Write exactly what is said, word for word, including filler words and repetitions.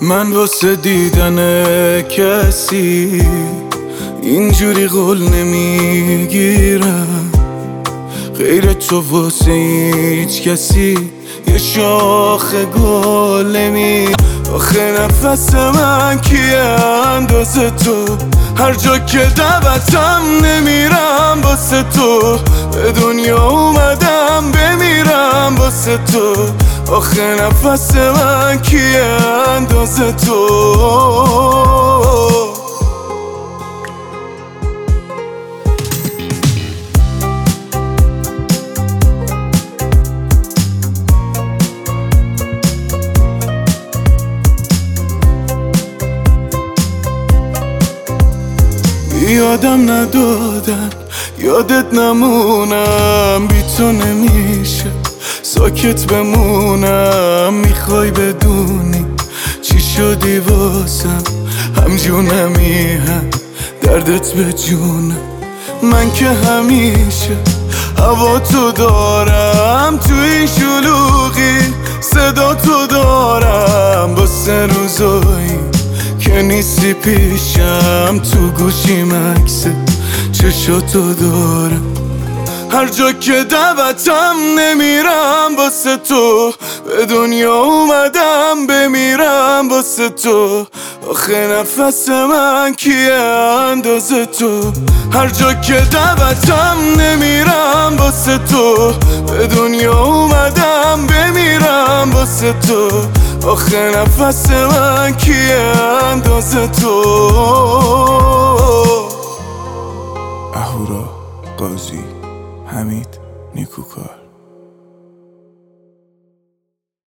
من واسه دیدن کسی اینجوری قول نمیگیرم، غیر تو واسه هیچ کسی یه شاخ گل نمی. آخه نفس من کیه اندازه تو، هر جا که دعوتم نمیرم واسه تو، به دنیا اومدم بمیرم واسه تو. آخه نفس من کیه اندازه تو. یادم ندادن یادت نمونم، بی تو نمیشه ساکت بمونم. میخوای بدونی چی شدی واسم، هم جونمی هم دردت به جونم. من که همیشه هوا تو دارم، تو این شلوغی صدا تو دارم. با سه روزایی که نیستی پیشم، تو گوشیم عکس چشاتو دارم. هر جا که دعوتم نمیرم واسه تو، به دنیا اومدم بمیرم واسه تو. آخه نفس من کیه اندازه تو، هر جا که دعوتم نمیرم واسه تو، به دنیا اومدم بمیرم واسه تو. آخه نفس من کیه اندازه تو. اهورا قاضی، حمید نیکوکار.